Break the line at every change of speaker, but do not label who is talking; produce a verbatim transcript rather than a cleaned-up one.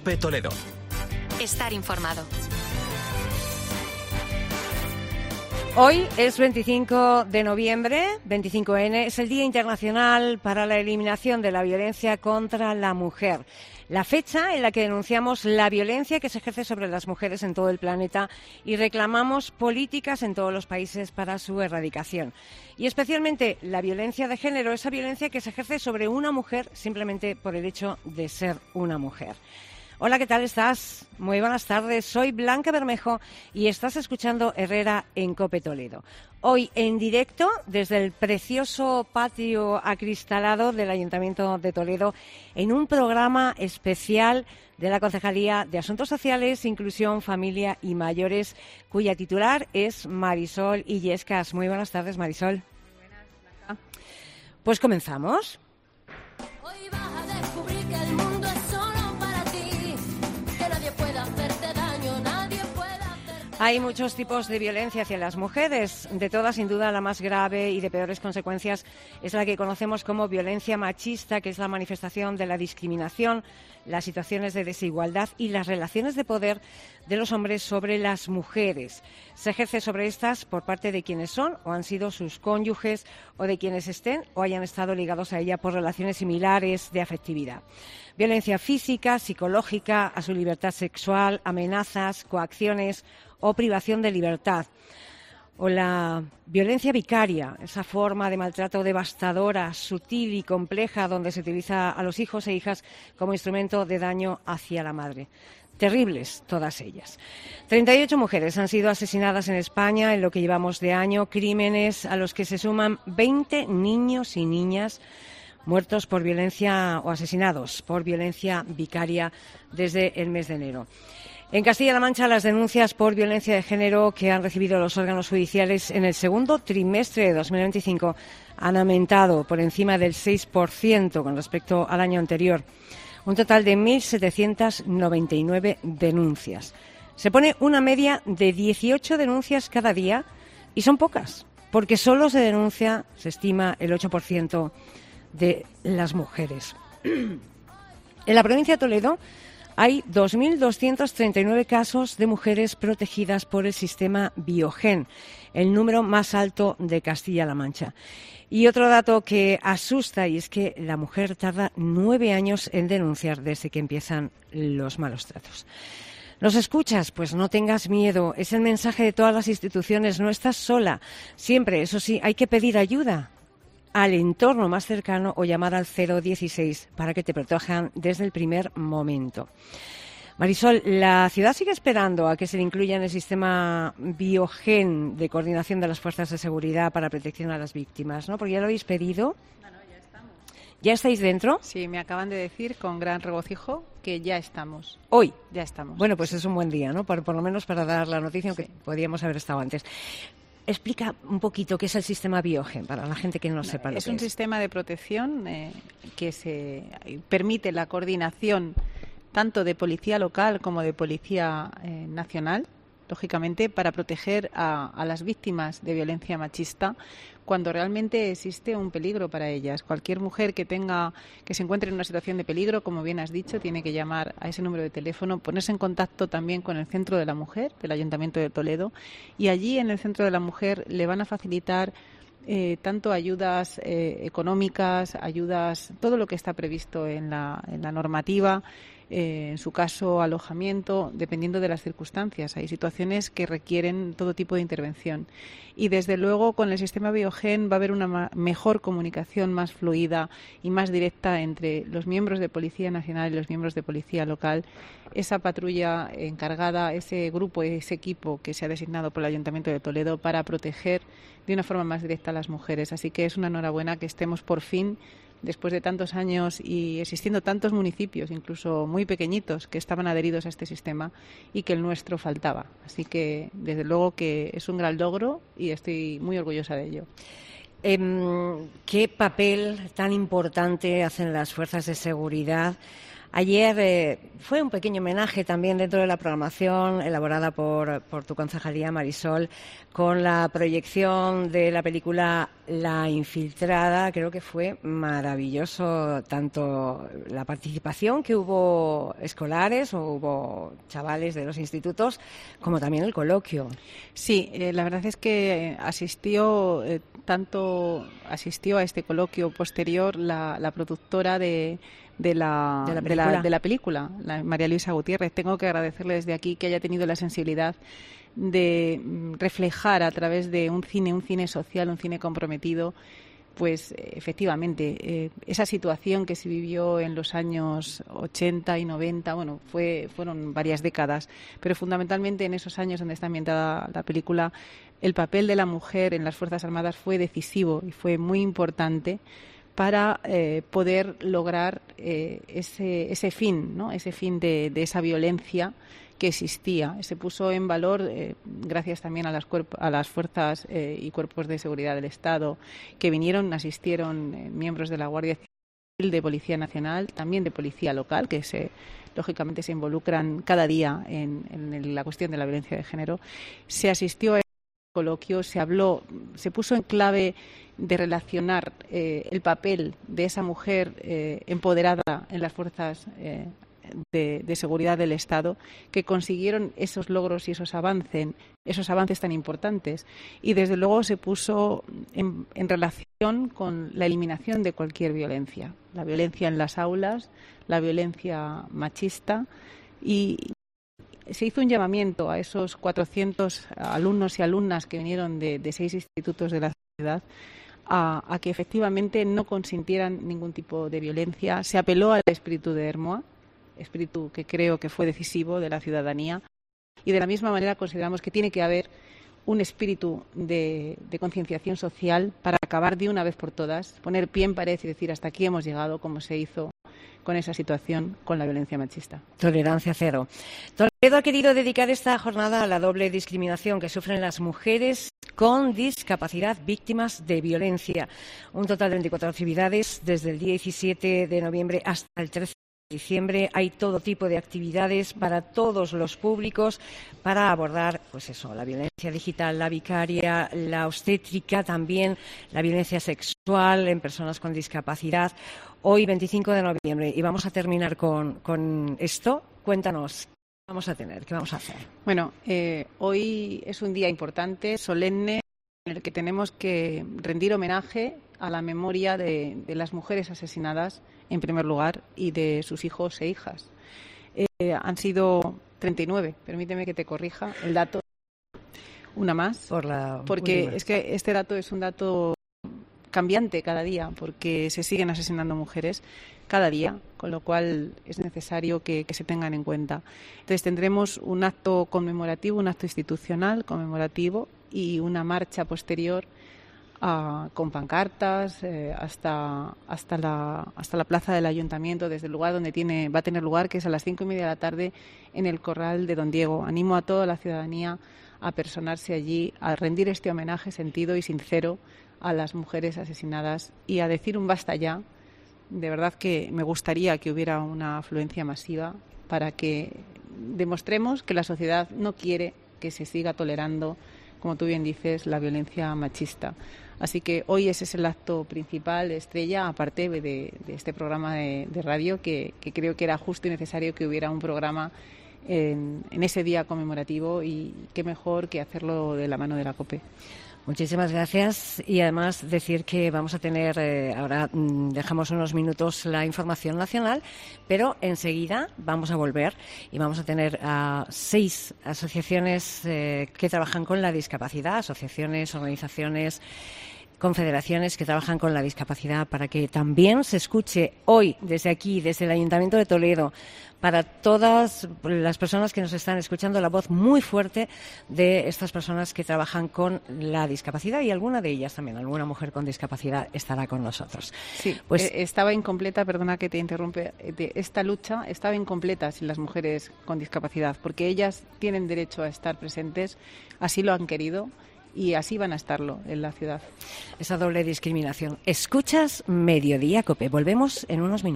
COPE Toledo.
Estar informado.
Hoy es veinticinco de noviembre, veinticinco ene, es el Día Internacional para la Eliminación de la Violencia contra la Mujer. La fecha en la que denunciamos la violencia que se ejerce sobre las mujeres en todo el planeta y reclamamos políticas en todos los países para su erradicación. Y especialmente la violencia de género, esa violencia que se ejerce sobre una mujer simplemente por el hecho de ser una mujer. Hola, ¿qué tal estás? Muy buenas tardes. Soy Blanca Bermejo y estás escuchando Herrera en COPE Toledo. Hoy en directo desde el precioso patio acristalado del Ayuntamiento de Toledo en un programa especial de la Concejalía de Asuntos Sociales, Inclusión, Familia y Mayores, cuya titular es Marisol Illescas. Muy buenas tardes, Marisol.
Muy buenas, Blanca.
Pues comenzamos.
Hoy vas a descubrir que el mundo es solo para ti, que nadie puede hacerte daño, nadie puede hacerte...
Hay muchos tipos de violencia hacia las mujeres. De todas, sin duda, la más grave y de peores consecuencias es la que conocemos como violencia machista, que es la manifestación de la discriminación, las situaciones de desigualdad y las relaciones de poder de los hombres sobre las mujeres. Se ejerce sobre estas por parte de quienes son o han sido sus cónyuges o de quienes estén o hayan estado ligados a ella por relaciones similares de afectividad. Violencia física, psicológica, a su libertad sexual, amenazas, coacciones o privación de libertad. O la violencia vicaria, esa forma de maltrato devastadora, sutil y compleja, donde se utiliza a los hijos e hijas como instrumento de daño hacia la madre. Terribles todas ellas. treinta y ocho mujeres han sido asesinadas en España en lo que llevamos de año, crímenes a los que se suman veinte niños y niñas muertos por violencia o asesinados por violencia vicaria desde el mes de enero. En Castilla-La Mancha, las denuncias por violencia de género que han recibido los órganos judiciales en el segundo trimestre de dos mil veinticinco han aumentado por encima del seis por ciento con respecto al año anterior. Un total de mil setecientas noventa y nueve denuncias. Se pone una media de dieciocho denuncias cada día y son pocas, porque solo se denuncia, se estima, el ocho por ciento de las mujeres. En la provincia de Toledo hay dos mil doscientos treinta y nueve casos de mujeres protegidas por el sistema Biogen, el número más alto de Castilla-La Mancha. Y otro dato que asusta, y es que la mujer tarda nueve años en denunciar desde que empiezan los malos tratos. ¿Nos escuchas? Pues no tengas miedo. Es el mensaje de todas las instituciones. No estás sola. Siempre, eso sí, hay que pedir ayuda al entorno más cercano o llamar al cero dieciséis para que te protejan desde el primer momento. Marisol, la ciudad sigue esperando a que se le incluya en el sistema Biogen de coordinación de las fuerzas de seguridad para protección a las víctimas, ¿no? Porque ya lo habéis pedido.
Bueno, ya estamos.
¿Ya estáis dentro?
Sí, me acaban de decir con gran regocijo que ya estamos.
Hoy.
Ya estamos.
Bueno, pues es un buen día, ¿no? Por, por lo menos para dar la noticia, aunque
sí.
podíamos haber estado antes. Explica un poquito qué es el sistema Biogen para la gente que no sepa lo
es
que
un
es.
sistema de protección eh, que se permite la coordinación tanto de policía local como de policía eh, nacional, lógicamente, para proteger a, a las víctimas de violencia machista cuando realmente existe un peligro para ellas. Cualquier mujer que tenga, que se encuentre en una situación de peligro, como bien has dicho, tiene que llamar a ese número de teléfono, ponerse en contacto también con el Centro de la Mujer del Ayuntamiento de Toledo, y allí en el Centro de la Mujer le van a facilitar eh, tanto ayudas eh, económicas, ayudas, todo lo que está previsto en la, en la normativa. Eh, en su caso, alojamiento, dependiendo de las circunstancias. Hay situaciones que requieren todo tipo de intervención. Y, desde luego, con el sistema Biogen va a haber una ma- mejor comunicación, más fluida y más directa entre los miembros de Policía Nacional y los miembros de Policía Local. Esa patrulla encargada, ese grupo, ese equipo que se ha designado por el Ayuntamiento de Toledo para proteger de una forma más directa a las mujeres. Así que es una enhorabuena que estemos por fin, después de tantos años y existiendo tantos municipios, incluso muy pequeñitos, que estaban adheridos a este sistema y que el nuestro faltaba. Así que, desde luego, que es un gran logro y estoy muy orgullosa de ello.
Eh, ¿Qué papel tan importante hacen las fuerzas de seguridad? Ayer eh, fue un pequeño homenaje también dentro de la programación elaborada por, por tu concejalía, Marisol, con la proyección de la película La Infiltrada, creo que fue maravilloso, tanto la participación que hubo escolares o hubo chavales de los institutos, como también el coloquio.
Sí, eh, la verdad es que asistió eh, tanto asistió a este coloquio posterior la, la productora de De la,
de la
de
película,
la, de la película, la María Luisa Gutiérrez. Tengo que agradecerle desde aquí que haya tenido la sensibilidad de reflejar a través de un cine, un cine social, un cine comprometido, pues efectivamente eh, esa situación que se vivió en los años ochenta y noventa, bueno, fue, fueron varias décadas, pero fundamentalmente en esos años donde está ambientada la película, el papel de la mujer en las Fuerzas Armadas fue decisivo y fue muy importante para eh, poder lograr eh, ese, ese fin, ¿no? Ese fin de, de esa violencia que existía. Se puso en valor, eh, gracias también a las, cuerp- a las fuerzas eh, y cuerpos de seguridad del Estado, que vinieron, asistieron eh, miembros de la Guardia Civil, de Policía Nacional, también de Policía Local, que se, lógicamente se involucran cada día en, en la cuestión de la violencia de género. Se asistió a coloquio, se habló, se puso en clave de relacionar eh, el papel de esa mujer eh, empoderada en las fuerzas eh, de, de seguridad del Estado, que consiguieron esos logros y esos avances, esos avances tan importantes. Y desde luego se puso en, en relación con la eliminación de cualquier violencia, la violencia en las aulas, la violencia machista, y se hizo un llamamiento a esos cuatrocientos alumnos y alumnas que vinieron de, de seis institutos de la ciudad a, a que efectivamente no consintieran ningún tipo de violencia. Se apeló al espíritu de Hermoa, espíritu que creo que fue decisivo de la ciudadanía, y de la misma manera consideramos que tiene que haber un espíritu de, de concienciación social para acabar de una vez por todas, poner pie en pared y decir hasta aquí hemos llegado, como se hizo con esa situación, con la violencia machista.
Tolerancia cero. Toledo ha querido dedicar esta jornada a la doble discriminación que sufren las mujeres con discapacidad víctimas de violencia. Un total de veinticuatro actividades desde el diecisiete de noviembre hasta el trece de diciembre. Hay todo tipo de actividades para todos los públicos para abordar, pues eso, la violencia digital, la vicaria, la obstétrica, también la violencia sexual en personas con discapacidad. Hoy, veinticinco de noviembre, y vamos a terminar con, con esto. Cuéntanos, ¿qué vamos a tener? ¿Qué vamos a hacer?
Bueno, eh, hoy es un día importante, solemne, en el que tenemos que rendir homenaje a la memoria de, de las mujeres asesinadas, en primer lugar, y de sus hijos e hijas. Eh, han sido treinta y nueve, permíteme que te corrija el dato, una más,
Por la
porque
última.
es que este dato es un dato cambiante cada día, porque se siguen asesinando mujeres cada día, con lo cual es necesario que, que se tengan en cuenta. Entonces tendremos un acto conmemorativo, un acto institucional conmemorativo y una marcha posterior a, con pancartas eh, hasta hasta la hasta la plaza del Ayuntamiento, desde el lugar donde tiene va a tener lugar, que es a las cinco y media de la tarde en el Corral de Don Diego. Animo a toda la ciudadanía a personarse allí, a rendir este homenaje sentido y sincero a las mujeres asesinadas y a decir un basta ya. De verdad que me gustaría que hubiera una afluencia masiva para que demostremos que la sociedad no quiere que se siga tolerando, como tú bien dices, la violencia machista. Así que hoy ese es el acto principal, estrella, aparte de, de este programa de, de radio, que, que creo que era justo y necesario que hubiera un programa en, en ese día conmemorativo, y qué mejor que hacerlo de la mano de la COPE.
Muchísimas gracias, y además decir que vamos a tener, eh, ahora mm, dejamos unos minutos la información nacional, pero enseguida vamos a volver y vamos a tener a seis asociaciones eh, que trabajan con la discapacidad, asociaciones, organizaciones, confederaciones que trabajan con la discapacidad, para que también se escuche hoy desde aquí, desde el Ayuntamiento de Toledo, para todas las personas que nos están escuchando, la voz muy fuerte de estas personas que trabajan con la discapacidad, y alguna de ellas también, alguna mujer con discapacidad estará con nosotros.
Sí,
pues
eh, estaba incompleta, perdona que te interrumpe, de esta lucha estaba incompleta sin las mujeres con discapacidad, porque ellas tienen derecho a estar presentes, así lo han querido, y así van a estarlo en la ciudad.
Esa doble discriminación. Escuchas Mediodía Cope. Volvemos en unos minutos.